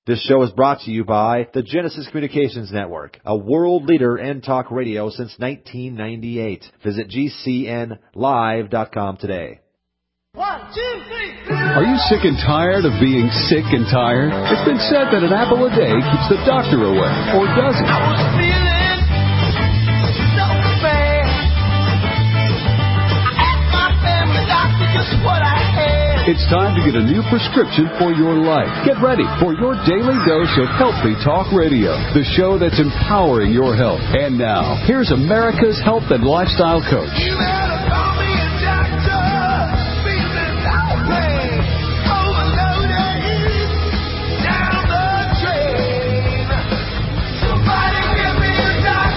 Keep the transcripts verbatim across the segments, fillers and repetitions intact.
This show is brought to you by the Genesis Communications Network, a world leader in talk radio since nineteen ninety-eight. Visit G C N live dot com today. One, two, three. Are you sick and tired of being sick and tired? It's been said that an apple a day keeps the doctor away, or does it? I was feeling so bad. I asked my family doctor just what I had. It's time to get a new prescription for your life. Get ready for your daily dose of Healthy Talk Radio, the show that's empowering your health. And now, here's America's health and lifestyle coach. You better call me a doctor. Feeling that way. Overloaded. Down the drain. Somebody give me a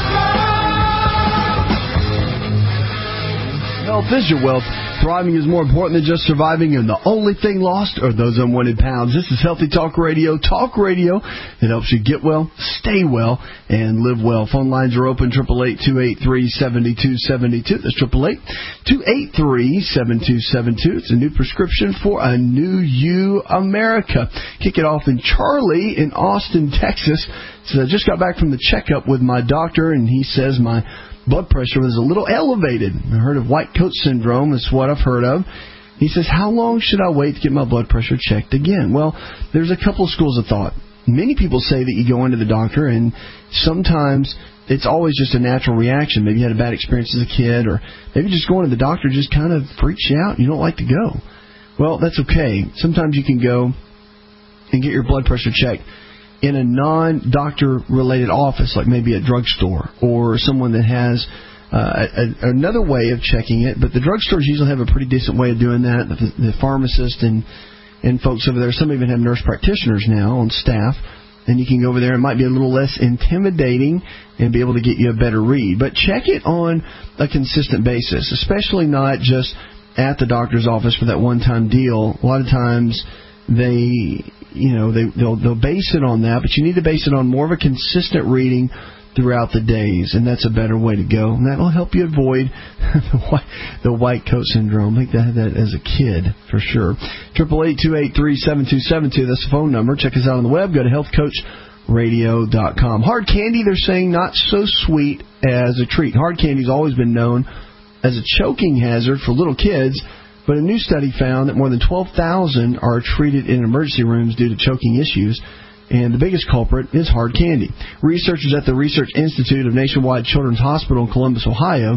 doctor. Health is your wealth. Thriving is more important than just surviving, and the only thing lost are those unwanted pounds. This is Healthy Talk Radio, talk radio that helps you get well, stay well, and live well. Phone lines are open, eight eight eight, two eight three, seven two seven two. That's eight eight eight, two eight three, seven two seven two. It's a new prescription for a new you, America. Kick it off in Charlie in Austin, Texas. So I just got back from the checkup with my doctor, and he says my blood pressure was a little elevated. I heard of white coat syndrome. That's what I've heard of. He says, how long should I wait to get my blood pressure checked again? Well, there's a couple of schools of thought. Many people say that you go into the doctor, and sometimes it's always just a natural reaction. Maybe you had a bad experience as a kid, or maybe just going to the doctor just kind of freaks you out. You don't like to go. Well, that's okay. Sometimes you can go and get your blood pressure checked in a non-doctor-related office, like maybe a drugstore or someone that has uh, a, another way of checking it. But the drugstores usually have a pretty decent way of doing that. The, the pharmacist and, and folks over there, some even have nurse practitioners now on staff, and you can go over there. It might be a little less intimidating and be able to get you a better read. But check it on a consistent basis, especially not just at the doctor's office for that one-time deal. A lot of times they... You know, they, they'll, they'll base it on that, but you need to base it on more of a consistent reading throughout the days, and that's a better way to go. And that will help you avoid the white, the white coat syndrome. I think I had that as a kid, for sure. eight eight eight, two eight three, seven two seven two, that's the phone number. Check us out on the web. Go to health coach radio dot com. Hard candy, they're saying, not so sweet as a treat. Hard candy's always been known as a choking hazard for little kids. But a new study found that more than twelve thousand are treated in emergency rooms due to choking issues, and the biggest culprit is hard candy. Researchers at the Research Institute of Nationwide Children's Hospital in Columbus, Ohio,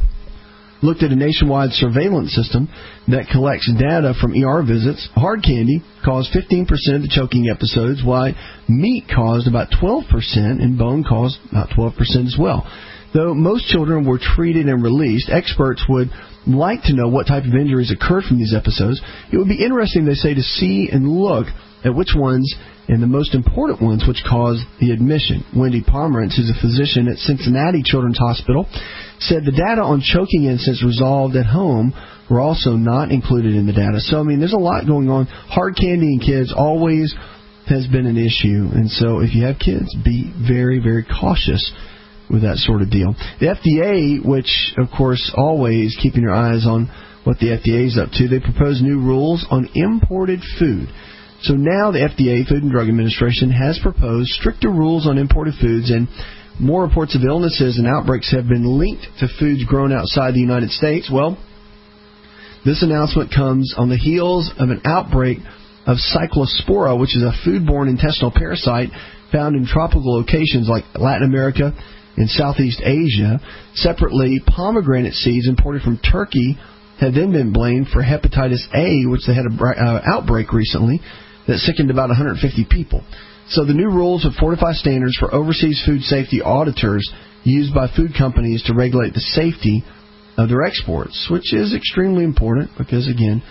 looked at a nationwide surveillance system that collects data from E R visits. Hard candy caused fifteen percent of the choking episodes, while meat caused about twelve percent, and bone caused about twelve percent as well. Though most children were treated and released, experts would like to know what type of injuries occurred from these episodes. It would be interesting, they say, to see and look at which ones, and the most important ones, which caused the admission. Wendy Pomerantz, who's a physician at Cincinnati Children's Hospital, said the data on choking incidents resolved at home were also not included in the data. So, I mean, there's a lot going on. Hard candy in kids always has been an issue, and so if you have kids, be very, very cautious with that sort of deal. The F D A, which, of course, always keeping your eyes on what the F D A is up to, they propose new rules on imported food. So now the F D A, Food and Drug Administration, has proposed stricter rules on imported foods, and more reports of illnesses and outbreaks have been linked to foods grown outside the United States. Well, this announcement comes on the heels of an outbreak of Cyclospora, which is a foodborne intestinal parasite found in tropical locations like Latin America in Southeast Asia. Separately, pomegranate seeds imported from Turkey have then been blamed for hepatitis A, which they had an uh, outbreak recently that sickened about one hundred fifty people. So the new rules have fortified standards for overseas food safety auditors used by food companies to regulate the safety of their exports, which is extremely important because, again,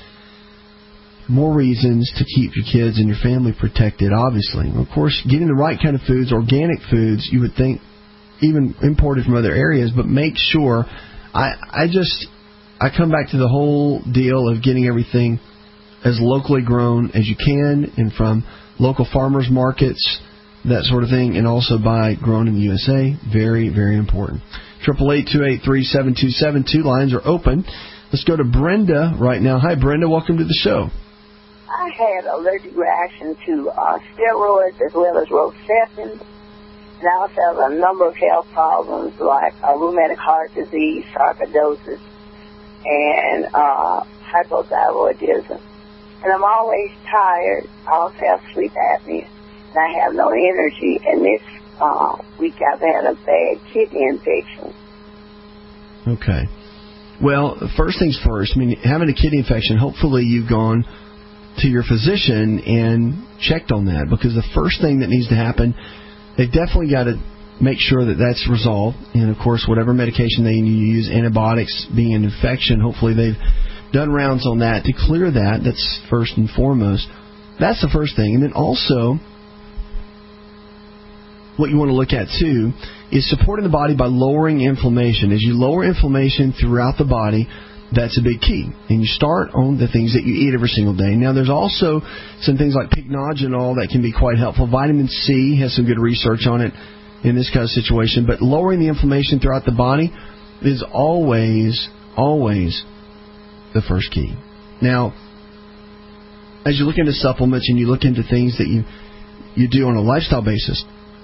more reasons to keep your kids and your family protected, obviously. Of course, getting the right kind of foods, organic foods, you would think, even imported from other areas, but make sure, I, I just, I come back to the whole deal of getting everything as locally grown as you can and from local farmers markets, that sort of thing, and also buy grown in the U S A. Very, very important. eight eight eight, two eight three, seven two seven two. Lines are open. Let's go to Brenda right now. Hi, Brenda. Welcome to the show. Hi, I had allergic reaction to uh, steroids as well as Rocephin. And I also have a number of health problems like uh, rheumatic heart disease, sarcoidosis, and uh, hypothyroidism. And I'm always tired. I also have sleep apnea. And I have no energy. And this uh, week I've had a bad kidney infection. Okay. Well, first things first, I mean, having a kidney infection, hopefully you've gone to your physician and checked on that, because the first thing that needs to happen, they've definitely got to make sure that that's resolved. And, of course, whatever medication they use, antibiotics being an infection, hopefully they've done rounds on that to clear that. That's first and foremost. That's the first thing. And then also, what you want to look at, too, is supporting the body by lowering inflammation. As you lower inflammation throughout the body, that's a big key. And you start on the things that you eat every single day. Now, there's also some things like pycnogenol that can be quite helpful. Vitamin C has some good research on it in this kind of situation. But lowering the inflammation throughout the body is always, always the first key. Now, as you look into supplements and you look into things that you, you do on a lifestyle basis,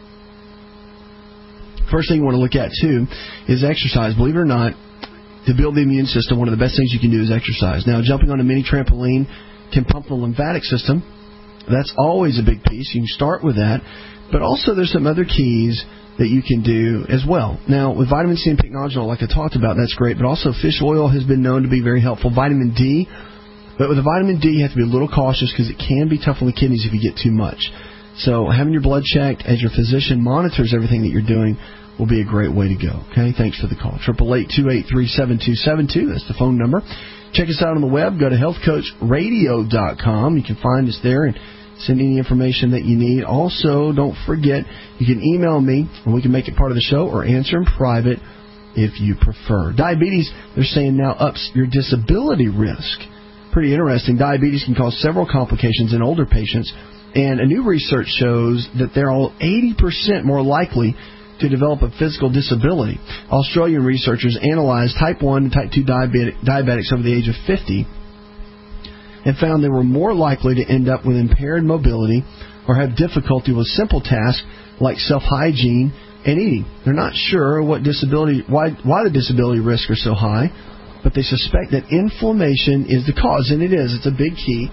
first thing you want to look at, too, is exercise. Believe it or not, to build the immune system, one of the best things you can do is exercise. Now, jumping on a mini trampoline can pump the lymphatic system. That's always a big piece. You can start with that. But also there's some other keys that you can do as well. Now, with vitamin C and pycnogenol, like I talked about, that's great. But also fish oil has been known to be very helpful. Vitamin D. But with the vitamin D, you have to be a little cautious because it can be tough on the kidneys if you get too much. So having your blood checked as your physician monitors everything that you're doing will be a great way to go. Okay, thanks for the call. eight eight eight, two eight three, seven two seven two. That's the phone number. Check us out on the web. Go to health coach radio dot com. You can find us there and send any information that you need. Also, don't forget, you can email me and we can make it part of the show or answer in private if you prefer. Diabetes, they're saying now ups your disability risk. Pretty interesting. Diabetes can cause several complications in older patients, and a new research shows that they're all eighty percent more likely to develop a physical disability. Australian researchers analyzed type one and type two diabetic, diabetics over the age of fifty and found they were more likely to end up with impaired mobility or have difficulty with simple tasks like self-hygiene and eating. They're not sure what disability, why, why the disability risks are so high, but they suspect that inflammation is the cause, and it is. It's a big key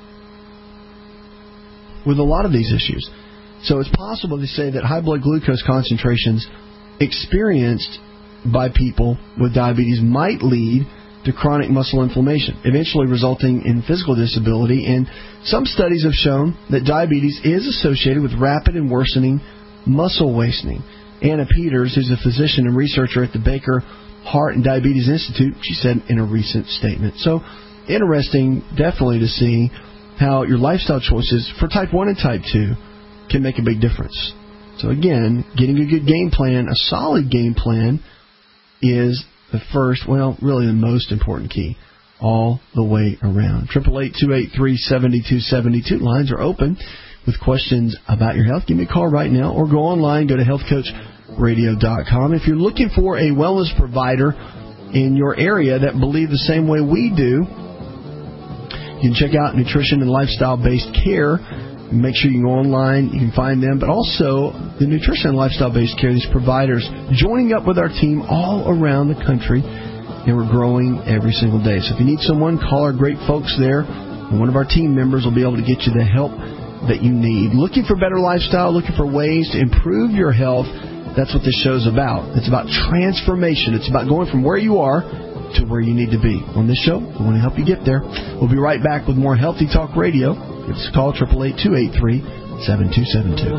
with a lot of these issues. So it's possible to say that high blood glucose concentrations experienced by people with diabetes might lead to chronic muscle inflammation, eventually resulting in physical disability. And some studies have shown that diabetes is associated with rapid and worsening muscle wasting. Anna Peters, who's a physician and researcher at the Baker Heart and Diabetes Institute, she said in a recent statement. So interesting, definitely, to see how your lifestyle choices for type one and type two can make a big difference. So again, getting a good game plan, a solid game plan, is the first, well, really the most important key all the way around. eight eight eight, two eight three, seven two seven two. Lines are open with questions about your health. Give me a call right now or go online, go to health coach radio dot com. If you're looking for a wellness provider in your area that believe the same way we do, you can check out Nutrition and Lifestyle-Based Care. Make sure you can go online, you can find them, but also the Nutrition and Lifestyle-Based Care, these providers joining up with our team all around the country, and we're growing every single day. So if you need someone, call our great folks there, and one of our team members will be able to get you the help that you need. Looking for better lifestyle, looking for ways to improve your health, that's what this show's about. It's about transformation. It's about going from where you are to where you need to be. On this show, we want to help you get there. We'll be right back with more Healthy Talk Radio. Give us a call, eight eight eight, two eight three, seven two seven two.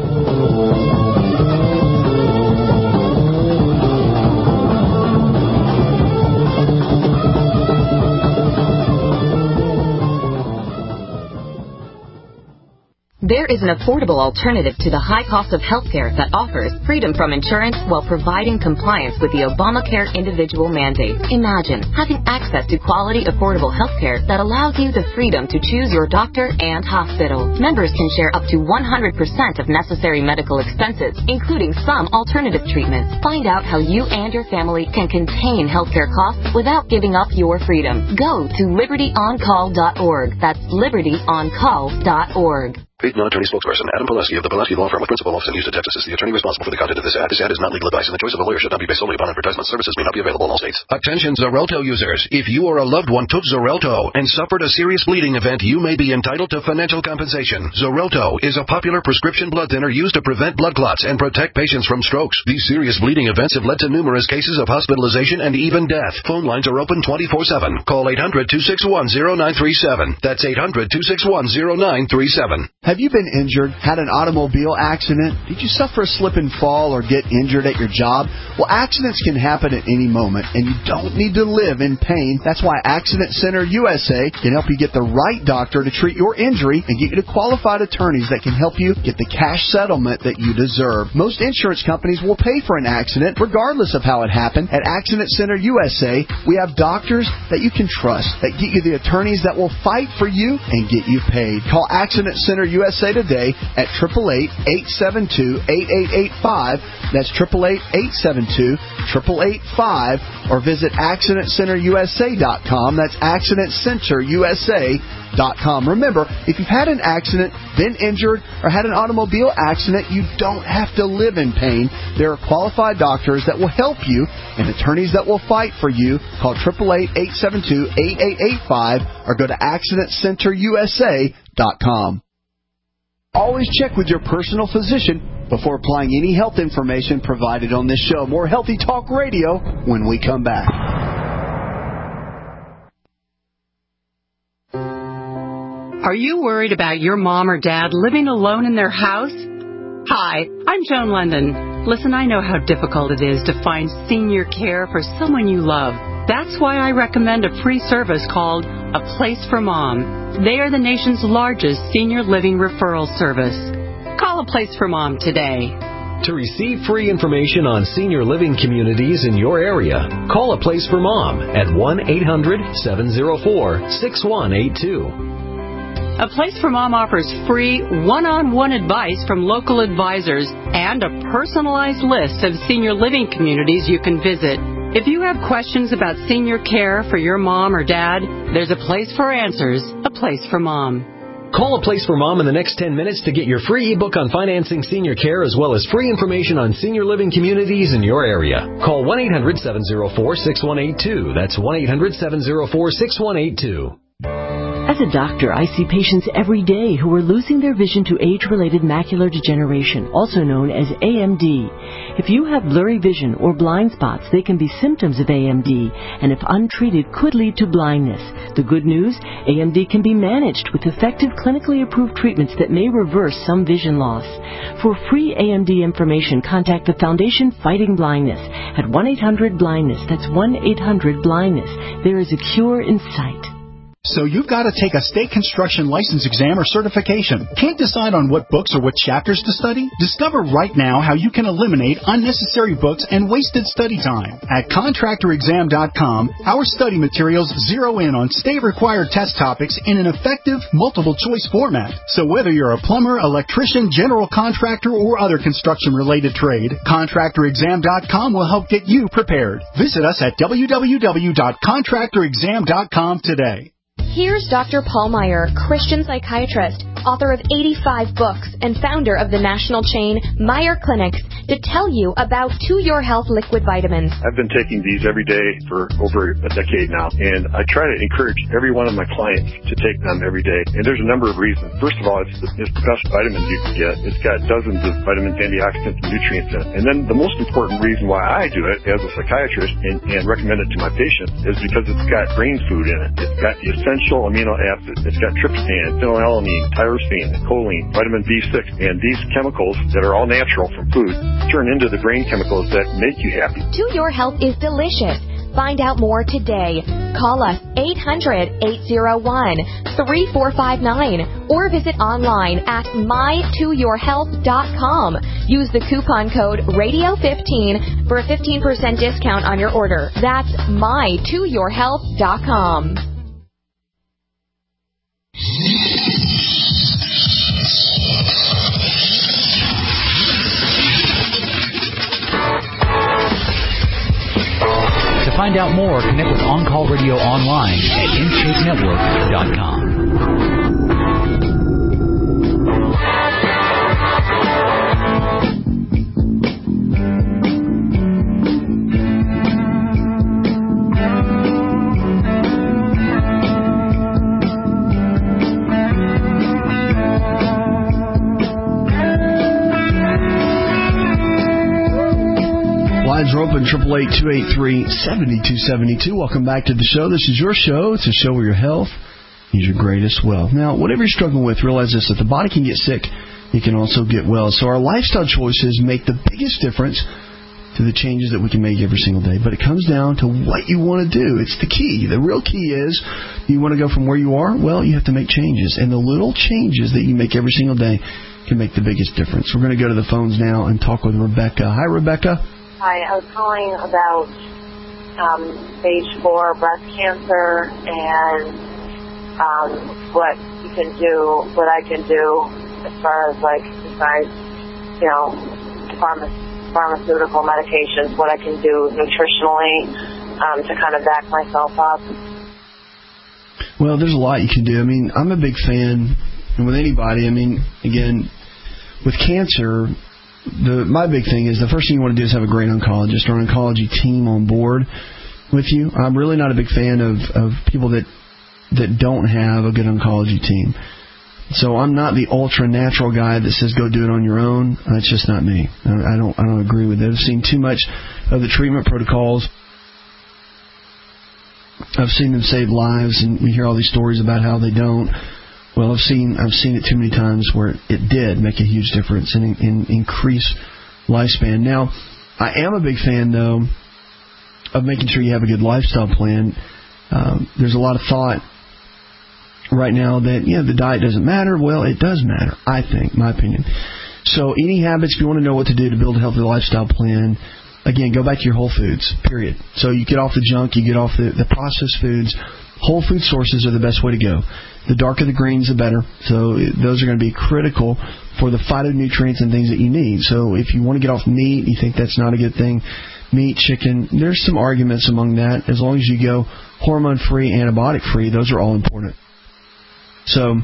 There is an affordable alternative to the high cost of healthcare that offers freedom from insurance while providing compliance with the Obamacare individual mandate. Imagine having access to quality, affordable healthcare that allows you the freedom to choose your doctor and hospital. Members can share up to one hundred percent of necessary medical expenses, including some alternative treatments. Find out how you and your family can contain healthcare costs without giving up your freedom. Go to liberty on call dot org. That's liberty on call dot org. Paid non-attorney spokesperson Adam Pileski of the Pileski Law Firm with principal office in Houston, Texas is the attorney responsible for the content of this ad. This ad is not legal advice, and the choice of a lawyer should not be based solely upon advertisement. Services may not be available in all states. Attention Xarelto users. If you or a loved one took Xarelto and suffered a serious bleeding event, you may be entitled to financial compensation. Xarelto is a popular prescription blood thinner used to prevent blood clots and protect patients from strokes. These serious bleeding events have led to numerous cases of hospitalization and even death. Phone lines are open twenty-four seven. Call eight hundred, two six one, zero nine three seven. That's eight hundred, two six one, zero nine three seven. Have you been injured, had an automobile accident? Did you suffer a slip and fall or get injured at your job? Well, accidents can happen at any moment, and you don't need to live in pain. That's why Accident Center U S A can help you get the right doctor to treat your injury and get you to qualified attorneys that can help you get the cash settlement that you deserve. Most insurance companies will pay for an accident regardless of how it happened. At Accident Center U S A, we have doctors that you can trust, that get you the attorneys that will fight for you and get you paid. Call Accident Center U S A today at eight eight eight, eight seven two, eight eight eight five. That's eight eight eight, eight seven two, eight eight eight five, or visit accident center u s a dot com. That's accident center u s a dot com. Remember, if you've had an accident, been injured, or had an automobile accident, you don't have to live in pain. There are qualified doctors that will help you and attorneys that will fight for you. Call eight eight eight, eight seven two, eight eight eight five or go to accident center u s a dot com. Always check with your personal physician before applying any health information provided on this show. More Healthy Talk Radio when we come back. Are you worried about your mom or dad living alone in their house? Hi, I'm Joan London. Listen, I know how difficult it is to find senior care for someone you love. That's why I recommend a free service called A Place for Mom. They are the nation's largest senior living referral service. Call A Place for Mom today. To receive free information on senior living communities in your area, call A Place for Mom at one eight hundred, seven oh four, six one eight two. A Place for Mom offers free one-on-one advice from local advisors and a personalized list of senior living communities you can visit. If you have questions about senior care for your mom or dad, there's a place for answers, A Place for Mom. Call A Place for Mom in the next ten minutes to get your free ebook on financing senior care as well as free information on senior living communities in your area. Call one eight hundred, seven oh four, six one eight two. That's one eight hundred, seven oh four, six one eight two. As a doctor, I see patients every day who are losing their vision to age-related macular degeneration, also known as A M D. If you have blurry vision or blind spots, they can be symptoms of A M D, and if untreated, could lead to blindness. The good news, A M D can be managed with effective clinically approved treatments that may reverse some vision loss. For free A M D information, contact the Foundation Fighting Blindness at one eight hundred blindness. That's one eight hundred blindness. There is a cure in sight. So you've got to take a state construction license exam or certification. Can't decide on what books or what chapters to study? Discover right now how you can eliminate unnecessary books and wasted study time. At contractor exam dot com, our study materials zero in on state-required test topics in an effective, multiple-choice format. So whether you're a plumber, electrician, general contractor, or other construction-related trade, contractor exam dot com will help get you prepared. Visit us at w w w dot contractor exam dot com today. Here's Doctor Paul Meyer, Christian psychiatrist, author of eighty-five books, and founder of the national chain Meyer Clinics, to tell you about To Your Health liquid vitamins. I've been taking these every day for over a decade now, and I try to encourage every one of my clients to take them every day. And there's a number of reasons. First of all, it's the, it's the best vitamins you can get. It's got dozens of vitamins, antioxidants, and nutrients in it. And then the most important reason why I do it as a psychiatrist and, and recommend it to my patients is because it's got brain food in it. It's got the essential amino acids. It's got tryptophan, phenylalanine, tyrosine, choline, vitamin B six, and these chemicals that are all natural from food turn into the brain chemicals that make you happy. To Your Health is delicious. Find out more today. Call us eight hundred, eight oh one, three four five nine or visit online at my to your health dot com. Use the coupon code radio fifteen for a fifteen percent discount on your order. That's my to your health dot com. To find out more, connect with On Call Radio online at in shape network dot com. Lines are open, triple eight, two eight three, seven two seven two. Welcome back to the show. This is your show. It's a show where your health is your greatest wealth. Now, whatever you're struggling with, realize this, that the body can get sick, it can also get well. So our lifestyle choices make the biggest difference to the changes that we can make every single day. But it comes down to what you want to do. It's the key. The real key is, you want to go from where you are? Well, you have to make changes. And the little changes that you make every single day can make the biggest difference. We're going to go to the phones now and talk with Rebecca. Hi, Rebecca. Hi, I was calling about um, stage four breast cancer and um, what you can do, what I can do as far as, like, besides, you know, pharma, pharmaceutical medications, what I can do nutritionally um, to kind of back myself up. Well, there's a lot you can do. I mean, I'm a big fan, and with anybody, I mean, again, with cancer, The, my big thing is the first thing you want to do is have a great oncologist or an oncology team on board with you. I'm really not a big fan of, of people that that don't have a good oncology team. So I'm not the ultra natural guy that says go do it on your own. That's just not me. I don't I don't agree with it. I've seen too much of the treatment protocols. I've seen them save lives, and we hear all these stories about how they don't. Well, I've seen I've seen it too many times where it did make a huge difference and in, in, increase lifespan. Now, I am a big fan, though, of making sure you have a good lifestyle plan. Um, there's a lot of thought right now that, you know, the diet doesn't matter. Well, it does matter, I think, my opinion. So eating habits, if you want to know what to do to build a healthy lifestyle plan, again, go back to your whole foods, period. So you get off the junk, you get off the, the processed foods. Whole food sources are the best way to go. The darker the greens, the better. So those are going to be critical for the phytonutrients and things that you need. So if you want to get off meat, you think that's not a good thing, meat, chicken, there's some arguments among that. As long as you go hormone-free, antibiotic-free, those are all important. So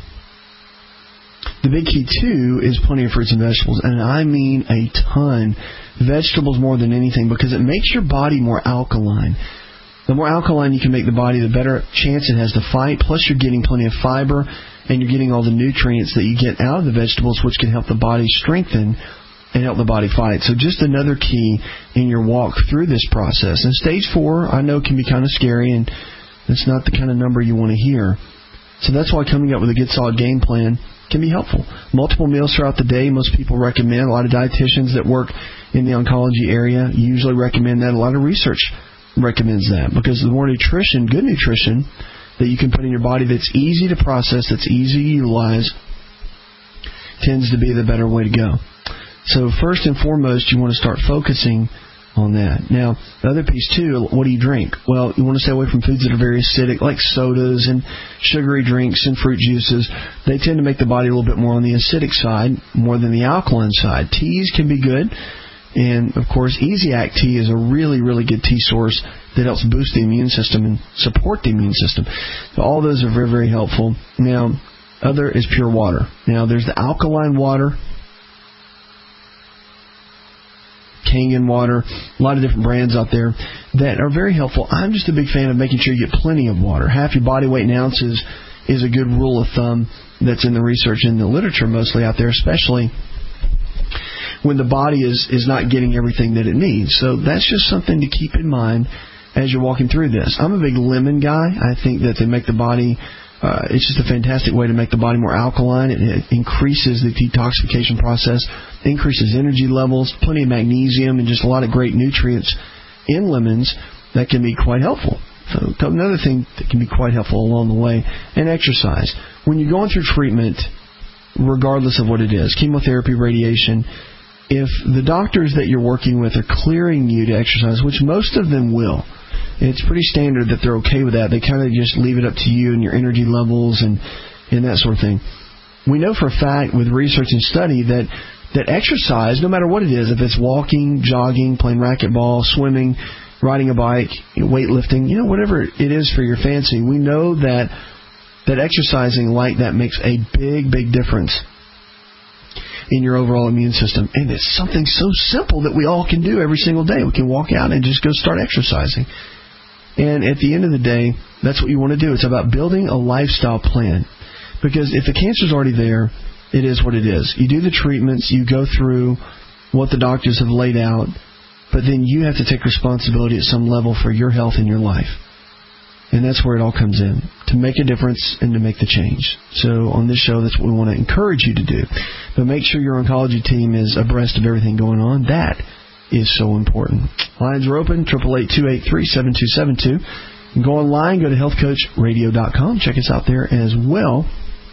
the big key, too, is plenty of fruits and vegetables. And I mean a ton. Vegetables more than anything, because it makes your body more alkaline. The more alkaline you can make the body, the better chance it has to fight. Plus, you're getting plenty of fiber, and you're getting all the nutrients that you get out of the vegetables, which can help the body strengthen and help the body fight. So just another key in your walk through this process. And stage four, I know, can be kind of scary, and it's not the kind of number you want to hear. So that's why coming up with a good, solid game plan can be helpful. Multiple meals throughout the day, most people recommend. A lot of dietitians that work in the oncology area usually recommend that. A lot of research recommends that, because the more nutrition, good nutrition, that you can put in your body that's easy to process, that's easy to utilize, tends to be the better way to go. So first and foremost, you want to start focusing on that. Now, the other piece too, what do you drink? Well, you want to stay away from foods that are very acidic, like sodas and sugary drinks and fruit juices. They tend to make the body a little bit more on the acidic side, more than the alkaline side. Teas can be good. And, of course, Easy-Act tea is a really, really good tea source that helps boost the immune system and support the immune system. So all those are very, very helpful. Now, other is pure water. Now, there's the alkaline water, Kangen water, a lot of different brands out there that are very helpful. I'm just a big fan of making sure you get plenty of water. Half your body weight in ounces is a good rule of thumb that's in the research and the literature mostly out there, especially when the body is, is not getting everything that it needs. So that's just something to keep in mind as you're walking through this. I'm a big lemon guy. I think that they make the body, uh, it's just a fantastic way to make the body more alkaline. It, it increases the detoxification process, increases energy levels, plenty of magnesium, and just a lot of great nutrients in lemons. that can be quite helpful. So another thing that can be quite helpful along the way, and exercise. When you're going through treatment, regardless of what it is, chemotherapy, radiation, if the doctors that you're working with are clearing you to exercise, which most of them will, it's pretty standard that they're okay with that. They kind of just leave it up to you and your energy levels and, and that sort of thing. We know for a fact with research and study that, that exercise, no matter what it is, if it's walking, jogging, playing racquetball, swimming, riding a bike, you know, weightlifting, you know, whatever it is for your fancy, we know that that exercising like that makes a big, big difference in your overall immune system. And it's something so simple that we all can do every single day. We can walk out and just go start exercising. And at the end of the day, that's what you want to do. It's about building a lifestyle plan. Because if the cancer's already there, it is what it is. You do the treatments, you go through what the doctors have laid out, but then you have to take responsibility at some level for your health and your life. And that's where it all comes in, to make a difference and to make the change. So on this show, that's what we want to encourage you to do. But make sure your oncology team is abreast of everything going on. That is so important. Lines are open, eight eight eight, two eight three, seven two seven two. You can go online, go to health coach radio dot com. Check us out there as well.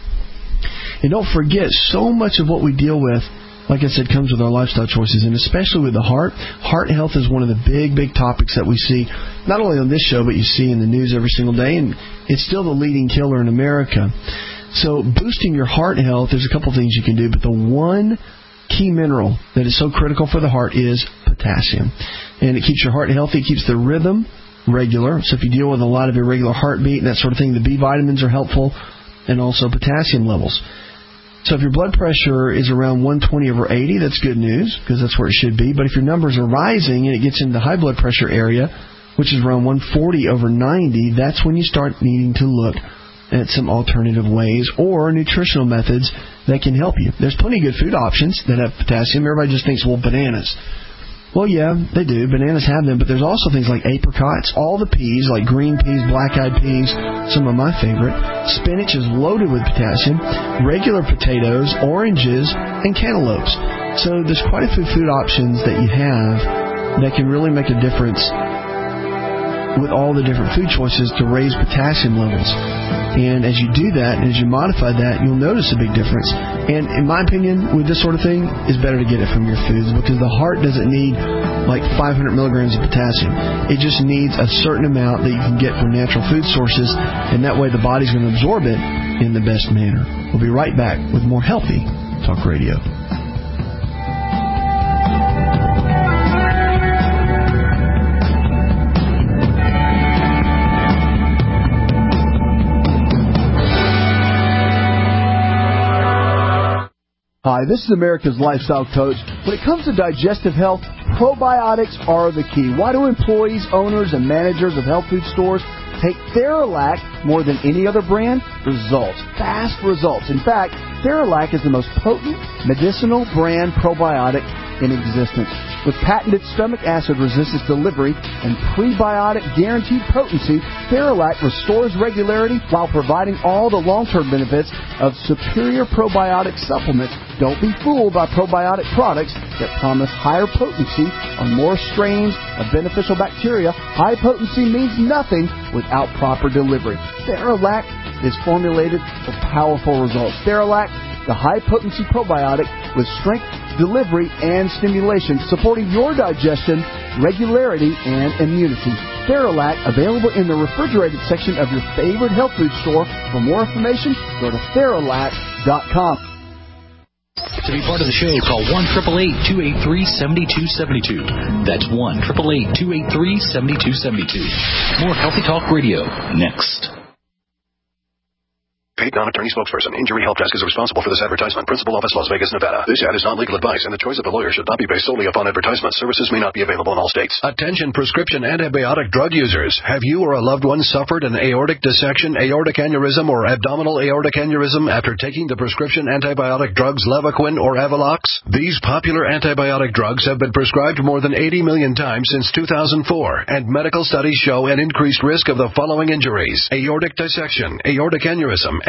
And don't forget, so much of what we deal with, like I said, comes with our lifestyle choices, and especially with the heart. Heart health is one of the big, big topics that we see, not only on this show, but you see in the news every single day, and it's still the leading killer in America. So boosting your heart health, there's a couple things you can do, but the one key mineral that is so critical for the heart is potassium. And it keeps your heart healthy, it keeps the rhythm regular. So if you deal with a lot of irregular heartbeat and that sort of thing, the B vitamins are helpful, and also potassium levels. So if your blood pressure is around one twenty over eighty, that's good news, because that's where it should be. But if your numbers are rising and it gets into the high blood pressure area, which is around one forty over ninety, that's when you start needing to look at some alternative ways or nutritional methods that can help you. There's plenty of good food options that have potassium. Everybody just thinks, well, bananas. Well, yeah, they do. Bananas have them, but there's also things like apricots, all the peas, like green peas, black-eyed peas, some of my favorite. Spinach is loaded with potassium, regular potatoes, oranges, and cantaloupes. So there's quite a few food options that you have that can really make a difference with all the different food choices to raise potassium levels. And as you do that, and as you modify that, you'll notice a big difference. And in my opinion, with this sort of thing, it's better to get it from your foods, because the heart doesn't need like five hundred milligrams of potassium. It just needs a certain amount that you can get from natural food sources, and that way the body's going to absorb it in the best manner. We'll be right back with more Healthy Talk Radio. Hi, this is America's Lifestyle Coach. When it comes to digestive health, probiotics are the key. Why do employees, owners, and managers of health food stores take Theralac more than any other brand? Results. Fast results. In fact, Theralac is the most potent medicinal brand probiotic in existence. With patented stomach acid resistance delivery and prebiotic guaranteed potency, Theralac restores regularity while providing all the long-term benefits of superior probiotic supplements. Don't be fooled by probiotic products that promise higher potency on more strains of beneficial bacteria. High potency means nothing without proper delivery. Theralac is formulated for powerful results. Theralac, the high-potency probiotic with strength, delivery, and stimulation, supporting your digestion, regularity, and immunity. Theralac, available in the refrigerated section of your favorite health food store. For more information, go to Theralac dot com. To be part of the show, call one eight eight eight, two eight three, seven two seven two. That's one eight eight eight, two eight three, seven two seven two. More Healthy Talk Radio next. Paid non-attorney spokesperson. Injury Help Desk is responsible for this advertisement. Principal office, Las Vegas, Nevada. This ad is not legal advice, and the choice of a lawyer should not be based solely upon advertisement. Services may not be available in all states. Attention prescription antibiotic drug users. Have you or a loved one suffered an aortic dissection, aortic aneurysm, or abdominal aortic aneurysm after taking the prescription antibiotic drugs Levaquin or Avelox? These popular antibiotic drugs have been prescribed more than eighty million times since two thousand four, and medical studies show an increased risk of the following injuries: aortic dissection, aortic aneurysm,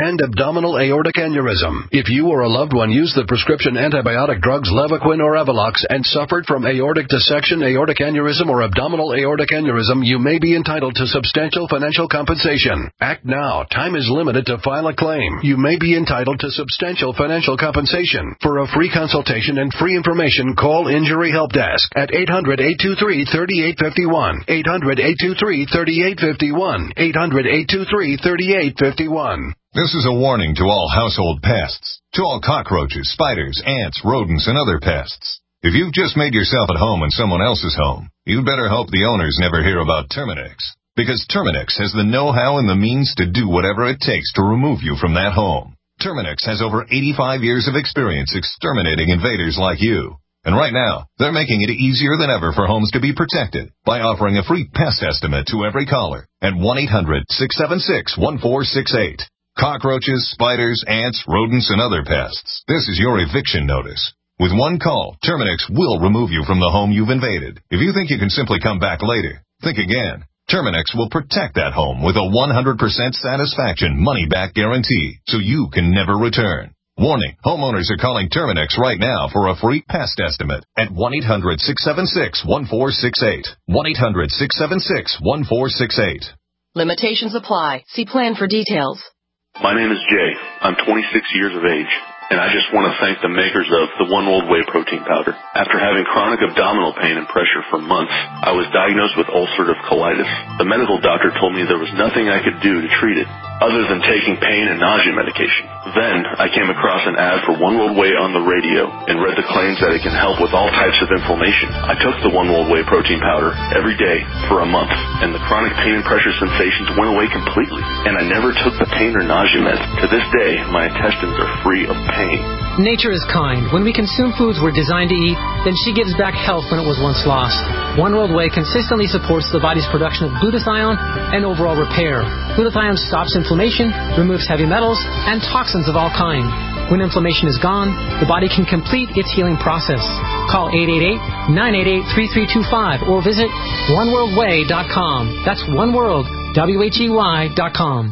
and abdominal aortic aneurysm. If you or a loved one used the prescription antibiotic drugs Levaquin or Avelox and suffered from aortic dissection, aortic aneurysm, or abdominal aortic aneurysm, you may be entitled to substantial financial compensation. Act now. Time is limited to file a claim. You may be entitled to substantial financial compensation. For a free consultation and free information, call Injury Help Desk at eight hundred, eight two three, three eight five one, eight hundred, eight two three, three eight five one, eight hundred, eight two three, three eight five one. This is a warning to all household pests, to all cockroaches, spiders, ants, rodents, and other pests. If you've just made yourself at home in someone else's home, you'd better hope the owners never hear about Terminex, because Terminex has the know-how and the means to do whatever it takes to remove you from that home. Terminex has over eighty-five years of experience exterminating invaders like you. And right now, they're making it easier than ever for homes to be protected by offering a free pest estimate to every caller at one eight hundred, six seven six, one four six eight. Cockroaches, spiders, ants, rodents, and other pests. This is your eviction notice. With one call, Terminex will remove you from the home you've invaded. If you think you can simply come back later, think again. Terminex will protect that home with a one hundred percent satisfaction money-back guarantee, so you can never return. Warning, homeowners are calling Terminex right now for a free pest estimate at one eight hundred, six seven six, one four six eight. one eight hundred, six seven six, one four six eight. Limitations apply. See plan for details. My name is Jay. I'm twenty-six years of age, and I just want to thank the makers of the One World Whey protein powder. After having chronic abdominal pain and pressure for months, I was diagnosed with ulcerative colitis. The medical doctor told me there was nothing I could do to treat it other than taking pain and nausea medication. Then I came across an ad for One World Whey on the radio and read the claims that it can help with all types of inflammation. I took the One World Whey protein powder every day for a month, and the chronic pain and pressure sensations went away completely, and I never took the pain or nausea meds. To this day, my intestines are free of pain. Nature is kind. When we consume foods we're designed to eat, then she gives back health when it was once lost. One World Whey consistently supports the body's production of glutathione and overall repair. Glutathione stops inflammation, removes heavy metals, and toxins of all kinds. When inflammation is gone, the body can complete its healing process. Call eight eight eight, nine eight eight, three three two five or visit one world way dot com. That's one world, W H E Y dot com.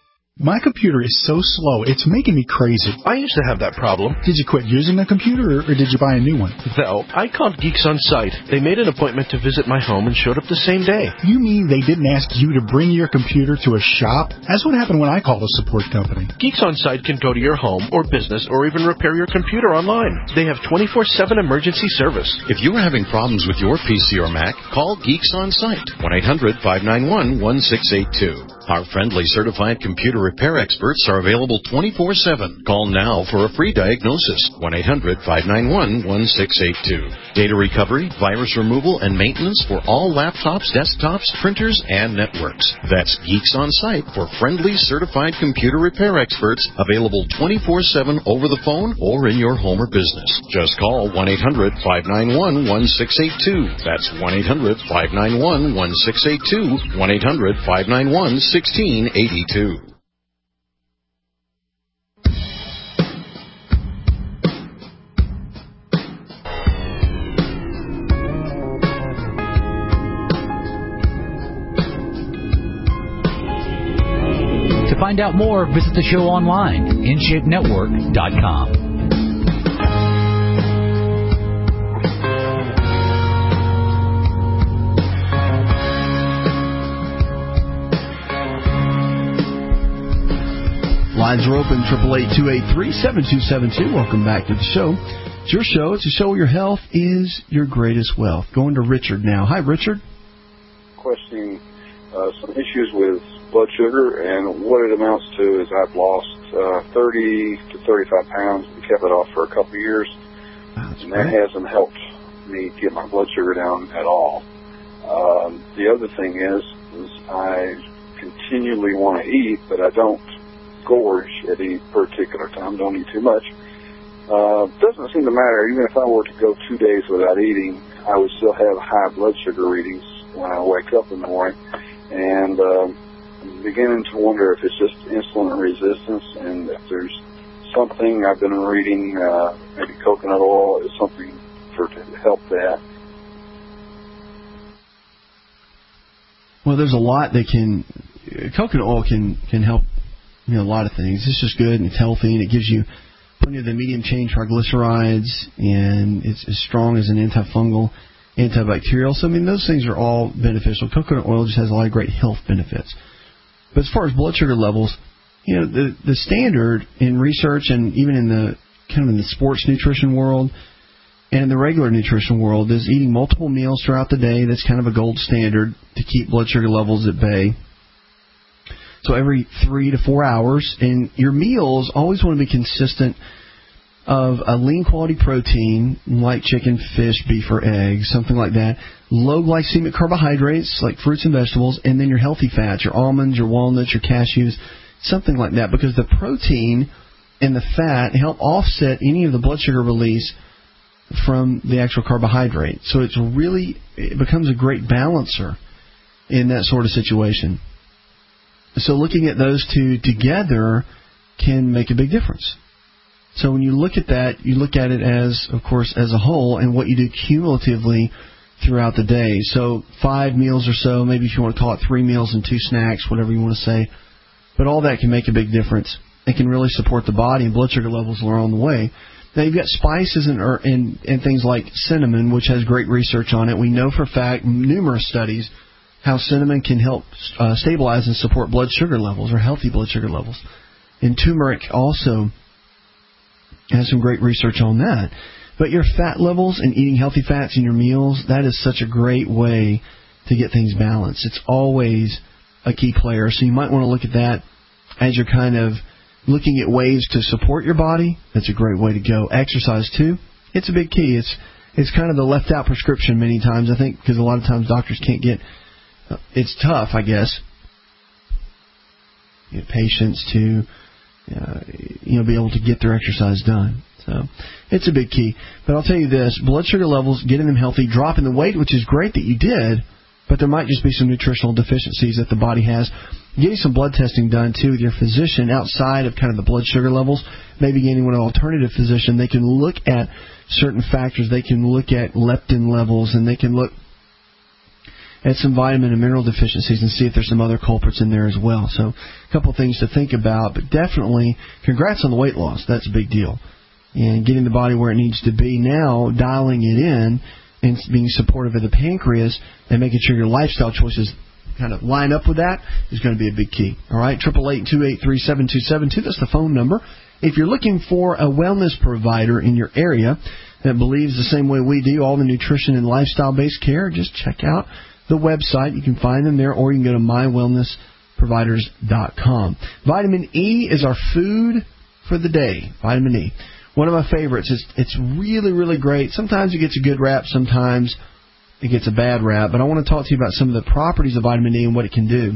My computer is so slow, it's making me crazy. I used to have that problem. Did you quit using the computer, or, or did you buy a new one? No, I called Geeks On Site. They made an appointment to visit my home and showed up the same day. You mean they didn't ask you to bring your computer to a shop? That's what happened when I called a support company. Geeks On Site can go to your home or business or even repair your computer online. They have twenty-four seven emergency service. If you are having problems with your P C or Mac, call Geeks On Site, one eight hundred, five nine one, one six eight two. Our friendly certified computer repair experts are available twenty-four seven. Call now for a free diagnosis, one eight hundred, five nine one, one six eight two. Data recovery, virus removal, and maintenance for all laptops, desktops, printers, and networks. That's Geeks On Site for friendly certified computer repair experts, available twenty-four seven over the phone or in your home or business. Just call one eight hundred, five nine one, one six eight two. That's one eight hundred, five nine one, one six eight two, one eight hundred, five nine one, sixteen eighty-two. To find out more, visit the show online, in shape network dot com. Lines are open, eight eight eight, two eight three, seven two seven two. Welcome back to the show. It's your show. It's a show where your health is your greatest wealth. Going to Richard now. Hi, Richard. Questioning uh, some issues with blood sugar, and what it amounts to is I've lost uh, thirty to thirty-five pounds and kept it off for a couple of years, That's and great. that hasn't helped me get my blood sugar down at all. Um, the other thing is, is I continually want to eat, but I don't gorge at any particular time, don't eat too much. Uh, doesn't seem to matter. Even if I were to go two days without eating, I would still have high blood sugar readings when I wake up in the morning. And uh, I'm beginning to wonder if it's just insulin resistance, and if there's something I've been reading, uh, maybe coconut oil is something for to help that. Well, there's a lot that can, coconut oil can, can help you know, a lot of things. It's just good and it's healthy and it gives you plenty of the medium chain triglycerides and it's as strong as an antifungal, antibacterial. So, I mean, those things are all beneficial. Coconut oil just has a lot of great health benefits. But as far as blood sugar levels, you know, the the standard in research and even in the kind of in the sports nutrition world and in the regular nutrition world is eating multiple meals throughout the day. That's kind of a gold standard to keep blood sugar levels at bay. So every three to four hours, and your meals always want to be consistent of a lean quality protein like chicken, fish, beef, or eggs, something like that. Low glycemic carbohydrates like fruits and vegetables, and then your healthy fats, your almonds, your walnuts, your cashews, something like that, because the protein and the fat help offset any of the blood sugar release from the actual carbohydrate. So it's really, it becomes a great balancer in that sort of situation. So looking at those two together can make a big difference. So when you look at that, you look at it as, of course, as a whole and what you do cumulatively throughout the day. So five meals or so, maybe if you want to call it three meals and two snacks, whatever you want to say. But all that can make a big difference. It can really support the body, and blood sugar levels are on the way. Now, you've got spices and, and, and things like cinnamon, which has great research on it. We know for a fact, numerous studies, how cinnamon can help uh, stabilize and support blood sugar levels, or healthy blood sugar levels. And turmeric also has some great research on that. But your fat levels and eating healthy fats in your meals, that is such a great way to get things balanced. It's always a key player. So you might want to look at that as you're kind of looking at ways to support your body. That's a great way to go. Exercise, too. It's a big key. It's it's kind of the left-out prescription many times, I think, because a lot of times doctors can't get... Uh, it's tough, I guess, get patients to uh, you know, be able to get their exercise done. So it's a big key. But I'll tell you this, blood sugar levels, getting them healthy, dropping the weight, which is great that you did, but there might just be some nutritional deficiencies that the body has. Getting some blood testing done, too, with your physician outside of kind of the blood sugar levels, maybe getting with an alternative physician. They can look at certain factors. They can look at leptin levels, and they can look at some vitamin and mineral deficiencies and see if there's some other culprits in there as well. So a couple of things to think about, but definitely congrats on the weight loss. That's a big deal. And getting the body where it needs to be now, dialing it in, and being supportive of the pancreas and making sure your lifestyle choices kind of line up with that is going to be a big key. All right, eight eight eight, two eight three, seven two seven two. That's the phone number. If you're looking for a wellness provider in your area that believes the same way we do, all the nutrition and lifestyle-based care, just check out the website. You can find them there, or you can go to my wellness providers dot com. Vitamin E is our food for the day. Vitamin E. One of my favorites. It's, it's really, really great. Sometimes it gets a good rap. Sometimes it gets a bad rap. But I want to talk to you about some of the properties of vitamin E and what it can do.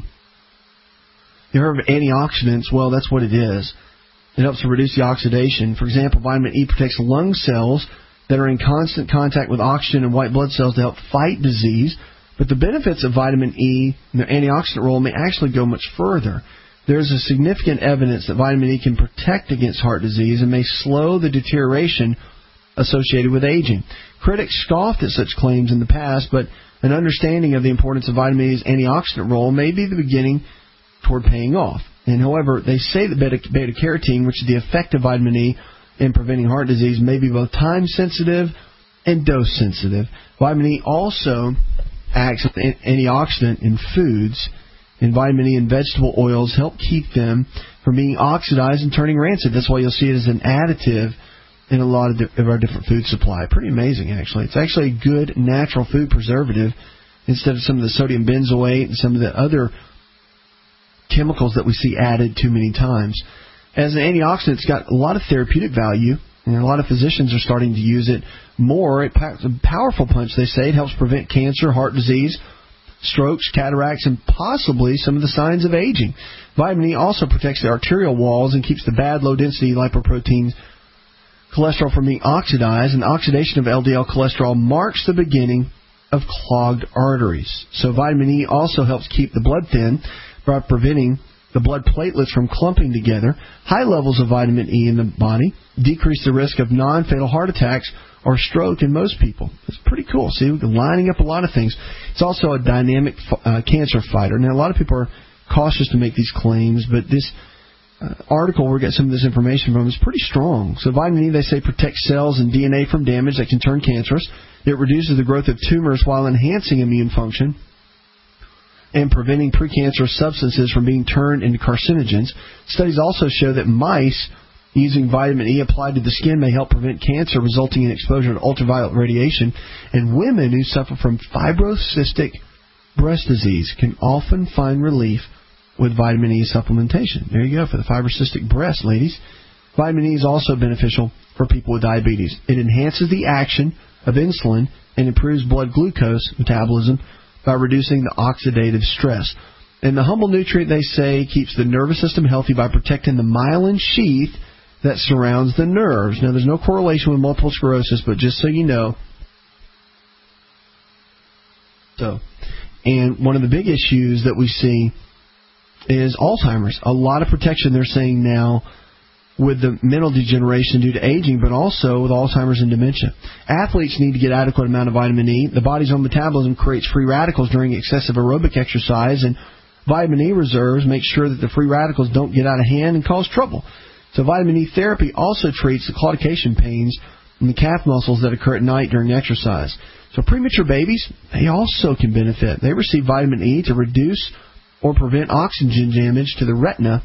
You heard of antioxidants? Well, that's what it is. It helps to reduce the oxidation. For example, vitamin E protects lung cells that are in constant contact with oxygen and white blood cells to help fight disease. But the benefits of vitamin E and their antioxidant role may actually go much further. There's a significant evidence that vitamin E can protect against heart disease and may slow the deterioration associated with aging. Critics scoffed at such claims in the past, but an understanding of the importance of vitamin E's antioxidant role may be the beginning toward paying off. And however, they say that beta-carotene, which is the effect of vitamin E in preventing heart disease, may be both time-sensitive and dose-sensitive. Vitamin E also acts as an antioxidant in foods, and vitamin E in vegetable oils help keep them from being oxidized and turning rancid. That's why you'll see it as an additive in a lot of, di- of our different food supply. Pretty amazing, actually. It's actually a good natural food preservative instead of some of the sodium benzoate and some of the other chemicals that we see added too many times. As an antioxidant, it's got a lot of therapeutic value, and a lot of physicians are starting to use it more. It packs a powerful punch, they say. It helps prevent cancer, heart disease, strokes, cataracts, and possibly some of the signs of aging. Vitamin E also protects the arterial walls and keeps the bad low-density lipoprotein cholesterol from being oxidized, and oxidation of L D L cholesterol marks the beginning of clogged arteries. So vitamin E also helps keep the blood thin by preventing the blood platelets from clumping together. High levels of vitamin E in the body decrease the risk of non-fatal heart attacks or stroke in most people. It's pretty cool. See, we're lining up a lot of things. It's also a dynamic uh, cancer fighter. Now, a lot of people are cautious to make these claims, but this uh, article where we get some of this information from is pretty strong. So vitamin E, they say, protects cells and D N A from damage that can turn cancerous. It reduces the growth of tumors while enhancing immune function and preventing precancerous substances from being turned into carcinogens. Studies also show that mice using vitamin E applied to the skin may help prevent cancer resulting in exposure to ultraviolet radiation. And women who suffer from fibrocystic breast disease can often find relief with vitamin E supplementation. There you go for the fibrocystic breast, ladies. Vitamin E is also beneficial for people with diabetes. It enhances the action of insulin and improves blood glucose metabolism by reducing the oxidative stress. And the humble nutrient, they say, keeps the nervous system healthy by protecting the myelin sheath that surrounds the nerves. Now, there's no correlation with multiple sclerosis, but just so you know. So, and one of the big issues that we see is Alzheimer's. A lot of protection, they're saying now, with the mental degeneration due to aging, but also with Alzheimer's and dementia. Athletes need to get adequate amount of vitamin E. The body's own metabolism creates free radicals during excessive aerobic exercise, and vitamin E reserves make sure that the free radicals don't get out of hand and cause trouble. So vitamin E therapy also treats the claudication pains in the calf muscles that occur at night during exercise. So premature babies, they also can benefit. They receive vitamin E to reduce or prevent oxygen damage to the retina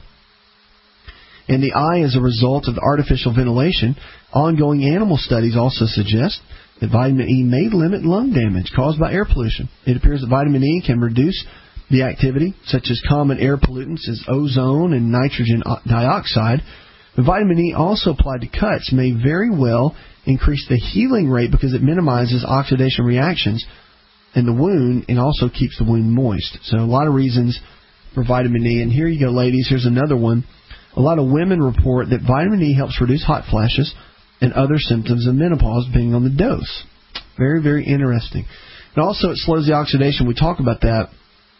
and the eye as a result of the artificial ventilation. Ongoing animal studies also suggest that vitamin E may limit lung damage caused by air pollution. It appears that vitamin E can reduce the activity, such as common air pollutants as ozone and nitrogen dioxide. The vitamin E also applied to cuts may very well increase the healing rate because it minimizes oxidation reactions in the wound and also keeps the wound moist. So a lot of reasons for vitamin E. And here you go, ladies. Here's another one. A lot of women report that vitamin E helps reduce hot flashes and other symptoms of menopause depending on the dose. Very, very interesting. And also it slows the oxidation. We talk about that.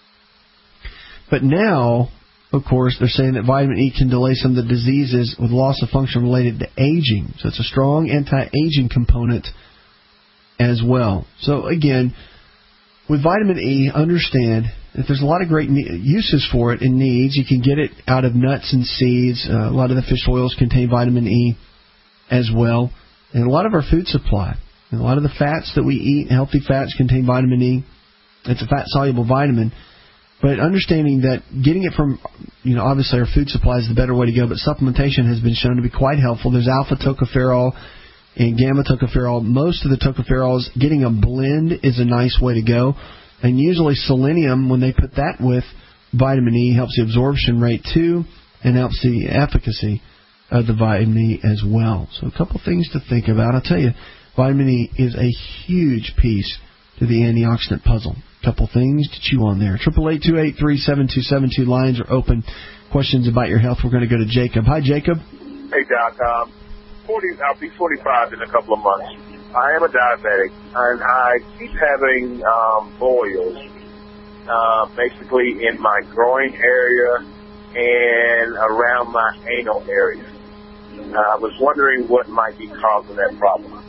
But now, of course, they're saying that vitamin E can delay some of the diseases with loss of function related to aging. So it's a strong anti-aging component as well. So again, with vitamin E, understand that there's a lot of great uses for it and needs. You can get it out of nuts and seeds. Uh, a lot of the fish oils contain vitamin E as well. And a lot of our food supply. And a lot of the fats that we eat, healthy fats, contain vitamin E. It's a fat-soluble vitamin. But understanding that getting it from, you know, obviously our food supply is the better way to go, but supplementation has been shown to be quite helpful. There's alpha tocopherol and gamma tocopherol. Most of the tocopherols, getting a blend is a nice way to go. And usually selenium, when they put that with vitamin E, helps the absorption rate too and helps the efficacy of the vitamin E as well. So a couple things to think about. I'll tell you, vitamin E is a huge piece to the antioxidant puzzle. A couple things to chew on there. eight eight eight, two eight three, seven two seven two. Lines are open. Questions about your health. We're going to go to Jacob. Hi, Jacob. Hey, Doc. Um, forty, I'll be forty-five in a couple of months. I am a diabetic, and I keep having um, boils, uh, basically in my groin area and around my anal area. Uh, I was wondering what might be causing that problem.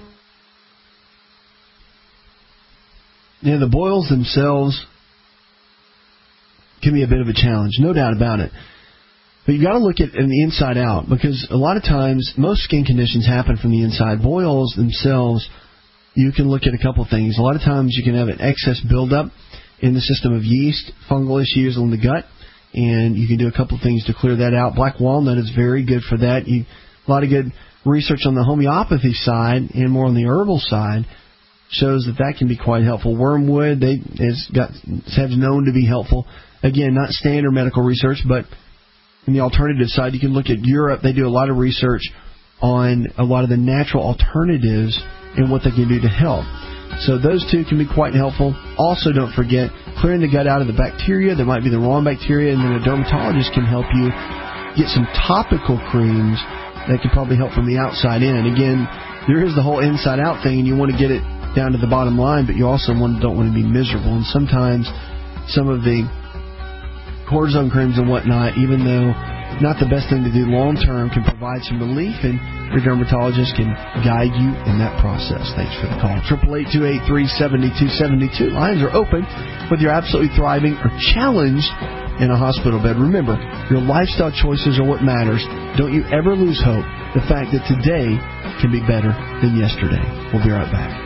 Yeah, the boils themselves can be a bit of a challenge, no doubt about it. But you've got to look at it from the inside out, because a lot of times most skin conditions happen from the inside. Boils themselves, you can look at a couple things. A lot of times you can have an excess buildup in the system of yeast, fungal issues in the gut, and you can do a couple things to clear that out. Black walnut is very good for that. You, a lot of good research on the homeopathy side and more on the herbal side shows that that can be quite helpful. Wormwood, they has got has known to be helpful. Again, not standard medical research, but in the alternative side, you can look at Europe. They do a lot of research on a lot of the natural alternatives and what they can do to help. So those two can be quite helpful. Also, don't forget clearing the gut out of the bacteria. There might be the wrong bacteria, and then a dermatologist can help you get some topical creams that can probably help from the outside in. Again, there is the whole inside-out thing, and you want to get it down to the bottom line, but you also want, don't want to be miserable. And sometimes some of the cortisone creams and whatnot, even though not the best thing to do long term, can provide some relief, and your dermatologist can guide you in that process. Thanks for the call. eight eight eight, two eight three, seven two seven two. Lines are open. Whether you're absolutely thriving or challenged in a hospital bed. Remember, your lifestyle choices are what matters. Don't you ever lose hope. The fact that today can be better than yesterday. We'll be right back.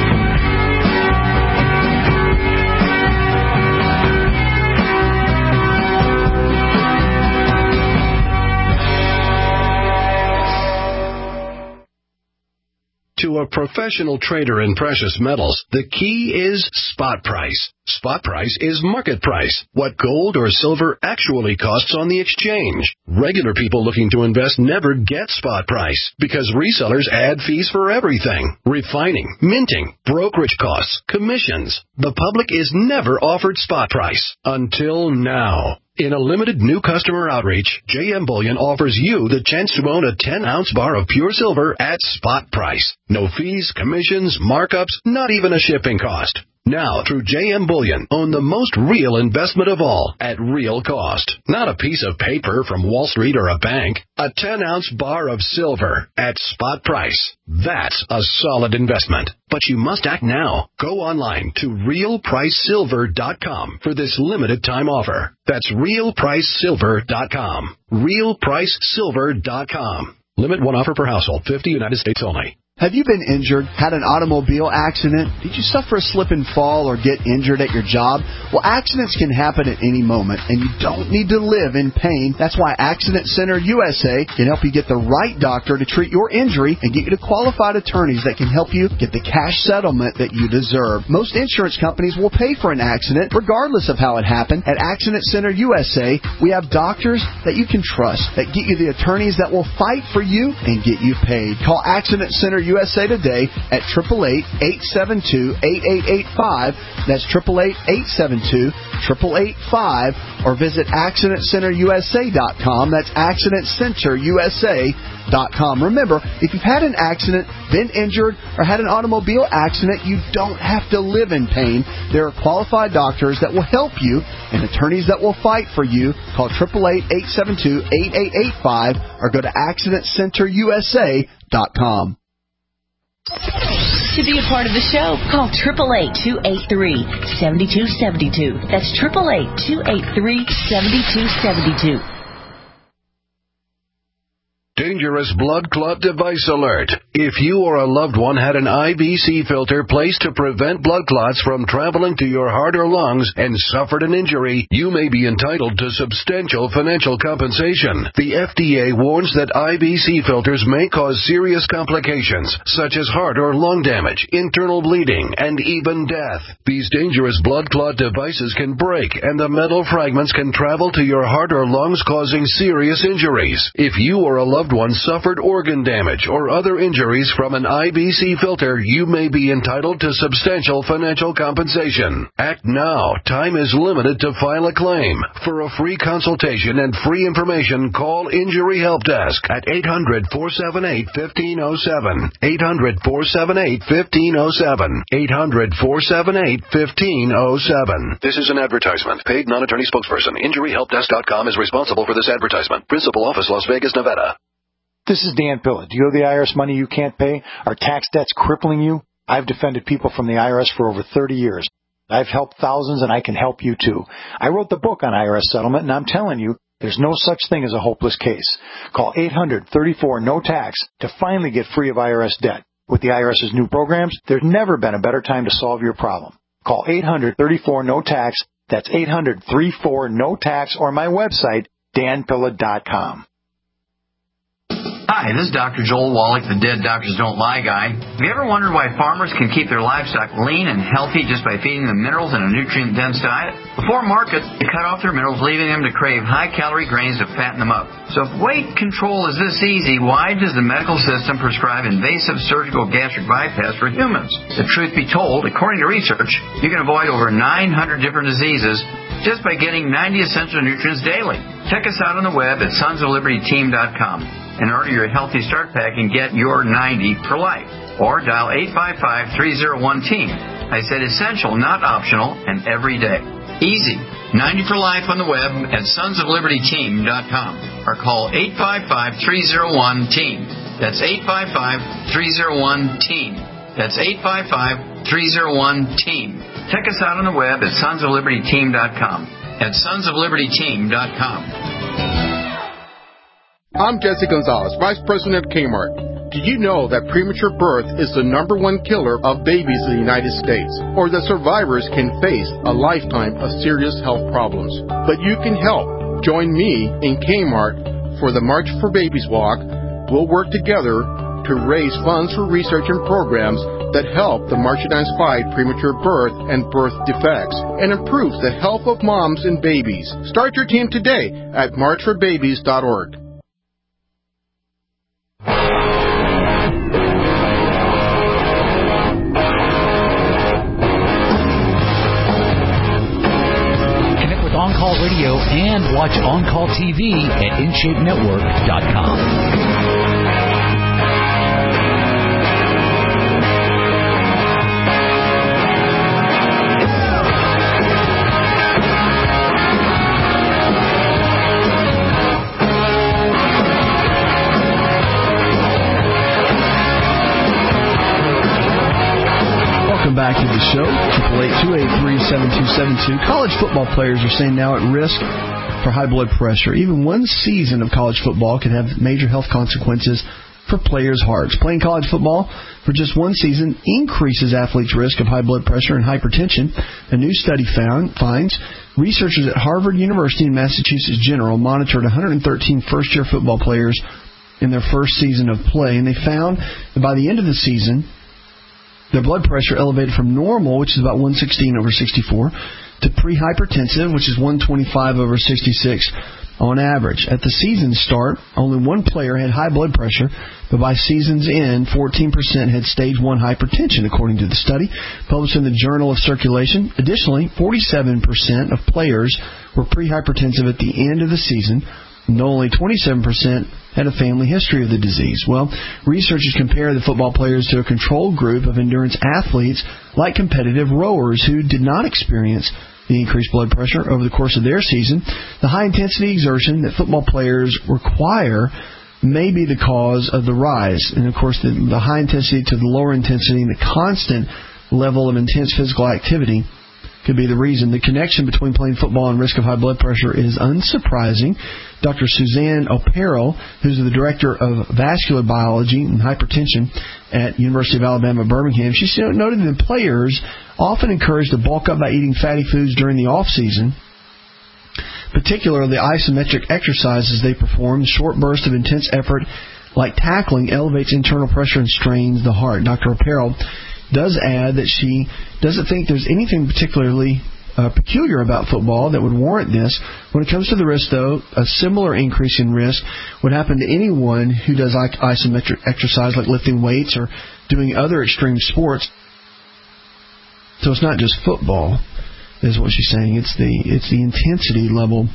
To a professional trader in precious metals, the key is spot price. Spot price is market price, what gold or silver actually costs on the exchange. Regular people looking to invest never get spot price because resellers add fees for everything. Refining, minting, brokerage costs, commissions. The public is never offered spot price until now. In a limited new customer outreach, J M Bullion offers you the chance to own a ten-ounce bar of pure silver at spot price. No fees, commissions, markups, not even a shipping cost. Now, through J M Bullion, own the most real investment of all at real cost. Not a piece of paper from Wall Street or a bank. A ten-ounce bar of silver at spot price. That's a solid investment. But you must act now. Go online to real price silver dot com for this limited time offer. That's real price silver dot com. real price silver dot com. Limit one offer per household. fifty United States only. Have you been injured, had an automobile accident? Did you suffer a slip and fall or get injured at your job? Well, accidents can happen at any moment, and you don't need to live in pain. That's why Accident Center U S A can help you get the right doctor to treat your injury and get you to qualified attorneys that can help you get the cash settlement that you deserve. Most insurance companies will pay for an accident, regardless of how it happened. At Accident Center U S A, we have doctors that you can trust, that get you the attorneys that will fight for you and get you paid. Call Accident Center U S A today at eight eight eight, eight seven two, eight eight eight five. That's eight eight eight, eight seven two, eight eight eight five. Or visit accident center U S A dot com. That's accident center U S A dot com. Remember, if you've had an accident, been injured, or had an automobile accident, you don't have to live in pain. There are qualified doctors that will help you and attorneys that will fight for you. Call eight eight eight, eight seven two, eight eight eight five or go to accident center U S A dot com. To be a part of the show, call eight eight eight, two eight three, seven two seven two. That's eight eight eight, two eight three, seven two seven two. Dangerous blood clot device alert. If you or a loved one had an I V C filter placed to prevent blood clots from traveling to your heart or lungs and suffered an injury, you may be entitled to substantial financial compensation. The F D A warns that I V C filters may cause serious complications, such as heart or lung damage, internal bleeding, and even death. These dangerous blood clot devices can break, and the metal fragments can travel to your heart or lungs, causing serious injuries. If you or a loved one suffered organ damage or other injuries from an I V C filter, you may be entitled to substantial financial compensation. Act now. Time is limited to file a claim. For a free consultation and free information, call Injury Help Desk at eight hundred, four seven eight, one five zero seven. eight hundred, four seven eight, one five zero seven. eight hundred, four seven eight, one five zero seven. This is an advertisement. Paid non-attorney spokesperson. Injury Help Desk dot com is responsible for this advertisement. Principal office, Las Vegas, Nevada. This is Dan Pilla. Do you owe the I R S money you can't pay? Are tax debts crippling you? I've defended people from the I R S for over thirty years. I've helped thousands, and I can help you too. I wrote the book on I R S settlement, and I'm telling you, there's no such thing as a hopeless case. Call eight hundred, thirty-four, no tax to finally get free of I R S debt. With the IRS's new programs, there's never been a better time to solve your problem. Call eight hundred, thirty-four, no tax. That's eight hundred, thirty-four, no tax, or my website, dan pilla dot com. Hi, this is Doctor Joel Wallach, the Dead Doctors Don't Lie guy. Have you ever wondered why farmers can keep their livestock lean and healthy just by feeding them minerals in a nutrient-dense diet? Before market, they cut off their minerals, leaving them to crave high-calorie grains to fatten them up. So if weight control is this easy, why does the medical system prescribe invasive surgical gastric bypass for humans? The truth be told, according to research, you can avoid over nine hundred different diseases just by getting ninety essential nutrients daily. Check us out on the web at sons of liberty team dot com and order your Healthy Start Pack and get your ninety for life. Or dial eight five five, three oh one, team. I said essential, not optional, and every day. Easy. ninety for life on the web at sons of liberty team dot com or call eight five five, three oh one, team. That's eight five five, three oh one, team. That's eight five five, three oh one, team. Check us out on the web at sons of liberty team dot com. at sons of liberty team dot com. I'm Jesse Gonzalez, Vice President of Kmart. Did you know that premature birth is the number one killer of babies in the United States, or that survivors can face a lifetime of serious health problems? But you can help. Join me in Kmart for the March for Babies Walk. We'll work together to raise funds for research and programs that help the Marchionites fight premature birth and birth defects and improve the health of moms and babies. Start your team today at march for babies dot org. On Call Radio and watch On Call T V at in shape network dot com. Welcome back to the show. triple eight two eight three seven two seven two. College football players are saying now at risk for high blood pressure. Even one season of college football can have major health consequences for players' hearts. Playing college football for just one season increases athletes' risk of high blood pressure and hypertension. A new study found finds researchers at Harvard University and Massachusetts General monitored one hundred thirteen first-year football players in their first season of play, and they found that by the end of the season, their blood pressure elevated from normal, which is about one sixteen over sixty-four, to pre-hypertensive, which is one twenty-five over sixty-six on average. At the season start, only one player had high blood pressure, but by season's end, fourteen percent had stage one hypertension, according to the study published in the Journal of Circulation. Additionally, forty-seven percent of players were pre-hypertensive at the end of the season, and only twenty-seven percent had a family history of the disease. Well, researchers compare the football players to a control group of endurance athletes like competitive rowers who did not experience the increased blood pressure over the course of their season. The high-intensity exertion that football players require may be the cause of the rise. And, of course, the, the high intensity to the lower intensity and the constant level of intense physical activity could be the reason. The connection between playing football and risk of high blood pressure is unsurprising. Doctor Suzanne O'Perrill, who's the director of vascular biology and hypertension at University of Alabama, Birmingham, she noted that players often encouraged to bulk up by eating fatty foods during the off-season, particularly isometric exercises they perform. Short bursts of intense effort like tackling elevates internal pressure and strains the heart. Doctor O'Perrill does add that she doesn't think there's anything particularly uh, peculiar about football that would warrant this. When it comes to the risk, though, a similar increase in risk would happen to anyone who does isometric exercise like lifting weights or doing other extreme sports. So it's not just football, is what she's saying. It's the it's the intensity level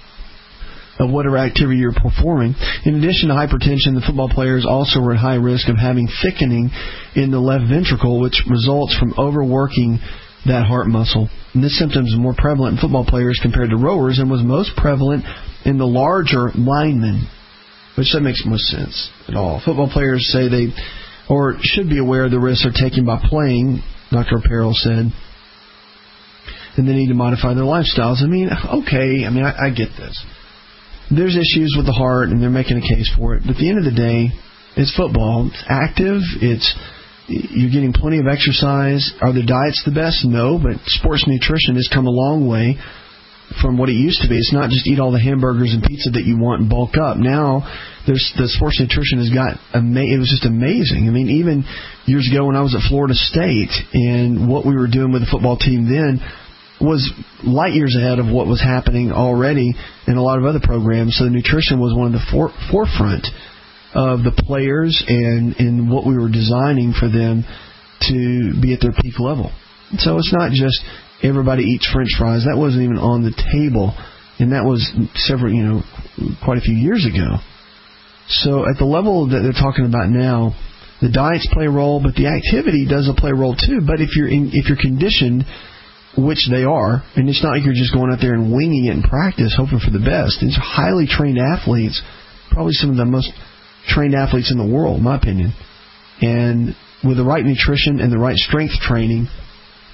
of whatever activity you're performing. In addition to hypertension, the football players also were at high risk of having thickening in the left ventricle, which results from overworking that heart muscle. And this symptom is more prevalent in football players compared to rowers and was most prevalent in the larger linemen, which that makes most sense at all. Football players say they, or should be aware of the risks they're taking by playing, Doctor O'Perrill said, and they need to modify their lifestyles. I mean, okay, I mean, I, I get this. There's issues with the heart, and they're making a case for it. But at the end of the day, it's football. It's active. It's you're getting plenty of exercise. Are the diets the best? No, but sports nutrition has come a long way from what it used to be. It's not just eat all the hamburgers and pizza that you want and bulk up. Now, there's the sports nutrition has got ama- it was just amazing. I mean, even years ago when I was at Florida State, and what we were doing with the football team then was light years ahead of what was happening already in a lot of other programs. So the nutrition was one of the for- forefront of the players and, and what we were designing for them to be at their peak level. So it's not just everybody eats French fries. That wasn't even on the table, and that was several, you know, quite a few years ago. So at the level that they're talking about now, the diets play a role, but the activity does play a role too. But if you're in, if you're conditioned, which they are, and it's not like you're just going out there and winging it in practice, hoping for the best. These are highly trained athletes, probably some of the most trained athletes in the world, in my opinion. And with the right nutrition and the right strength training,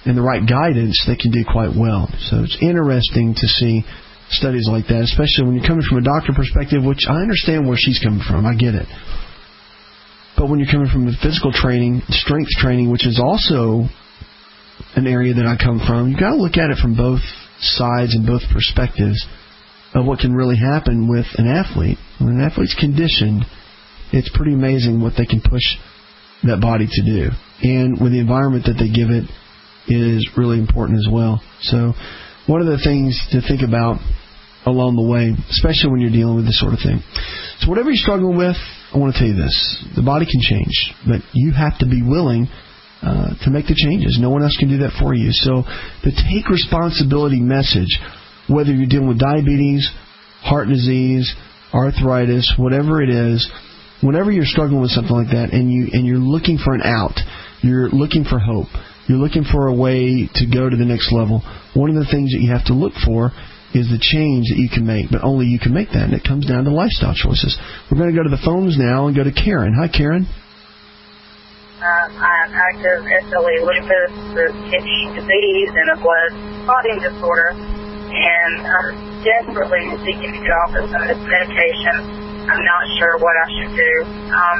and the right guidance, they can do quite well. So it's interesting to see studies like that, especially when you're coming from a doctor perspective, which I understand where she's coming from. I get it. But when you're coming from the physical training, strength training, which is also an area that I come from, you've got to look at it from both sides and both perspectives of what can really happen with an athlete. When an athlete's conditioned, it's pretty amazing what they can push that body to do. And with the environment that they give it is really important as well. So one of the things to think about along the way, especially when you're dealing with this sort of thing. So whatever you're struggling with, I want to tell you this. The body can change, but you have to be willing uh, to make the changes. No one else can do that for you. So the take responsibility message, whether you're dealing with diabetes, heart disease, arthritis, whatever it is, whenever you're struggling with something like that and, you, and you're looking for an out, you're looking for hope, you're looking for a way to go to the next level, one of the things that you have to look for is the change that you can make, but only you can make that, and it comes down to lifestyle choices. We're going to go to the phones now and go to Karen. Hi, Karen. Uh, I have active S L E lupus, the kidney disease, and a blood clotting disorder, and I'm desperately seeking to get off of some of this medication. I'm not sure what I should do. Um,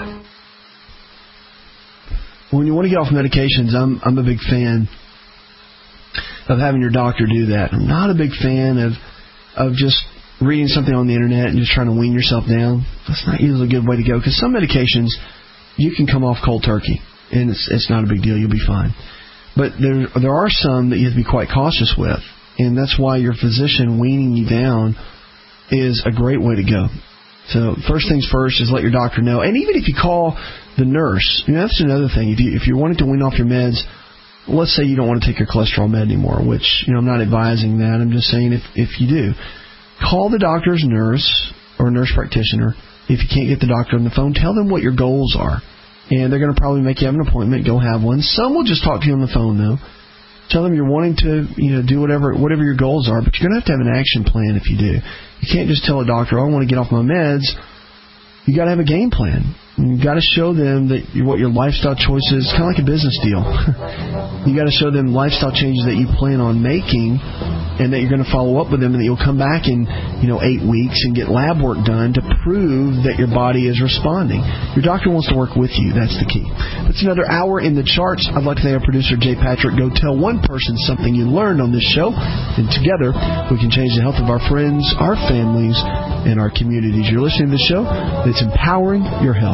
when you want to get off medications, I'm I'm a big fan of having your doctor do that. I'm not a big fan of of just reading something on the internet and just trying to wean yourself down. That's not usually a good way to go, because some medications you can come off cold turkey and it's it's not a big deal. You'll be fine. But there there are some that you have to be quite cautious with, and that's why your physician weaning you down is a great way to go. So first things first is let your doctor know. And even if you call the nurse, you know, that's another thing. If you if you're wanting to wean off your meds, let's say you don't want to take your cholesterol med anymore, which, you know, I'm not advising that. I'm just saying if, if you do, call the doctor's nurse or nurse practitioner. If you can't get the doctor on the phone, tell them what your goals are. And they're going to probably make you have an appointment, go have one. Some will just talk to you on the phone, though. Tell them you're wanting to, you know, do whatever whatever your goals are, but you're going to have to have an action plan if you do. You can't just tell a doctor, oh, I want to get off my meds. You got to have a game plan. You've got to show them that you, what your lifestyle choices, kind of like a business deal. You got to show them lifestyle changes that you plan on making, and that you're going to follow up with them, and that you'll come back in, you know, eight weeks and get lab work done to prove that your body is responding. Your doctor wants to work with you. That's the key. That's another hour in the charts. I'd like to thank our producer, Jay Patrick. Go tell one person something you learned on this show, and together we can change the health of our friends, our families, and our communities. You're listening to the show that's empowering your health.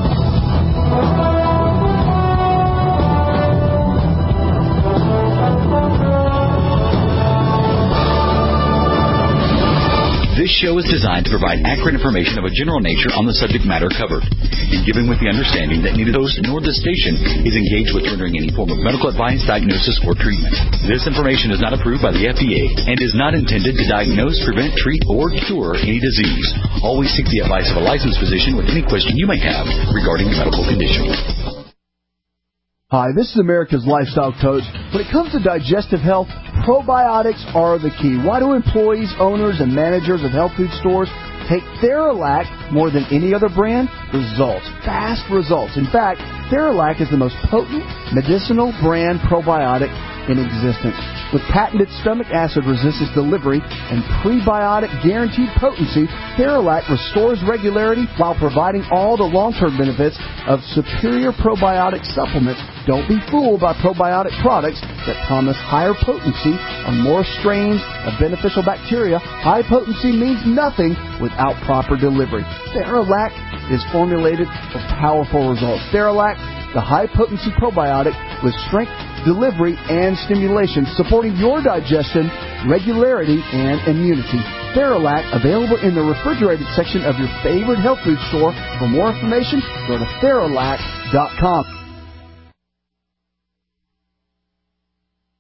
This show is designed to provide accurate information of a general nature on the subject matter covered, and given with the understanding that neither the host nor the station is engaged with rendering any form of medical advice, diagnosis, or treatment. This information is not approved by the F D A and is not intended to diagnose, prevent, treat, or cure any disease. Always seek the advice of a licensed physician with any question you may have regarding your medical condition. Hi, this is America's Lifestyle Coach. When it comes to digestive health, probiotics are the key. Why do employees, owners, and managers of health food stores take Theralac more than any other brand? Results. Fast results. In fact, Theralac is the most potent medicinal brand probiotic in existence. With patented stomach acid resistance delivery and prebiotic guaranteed potency, Theralac restores regularity while providing all the long-term benefits of superior probiotic supplements. Don't be fooled by probiotic products that promise higher potency on more strains of beneficial bacteria. High potency means nothing without proper delivery. Theralac is formulated for powerful results. Theralac, the high-potency probiotic with strength, delivery, and stimulation, supporting your digestion, regularity, and immunity. Theralac, available in the refrigerated section of your favorite health food store. For more information, go to Theralac dot com.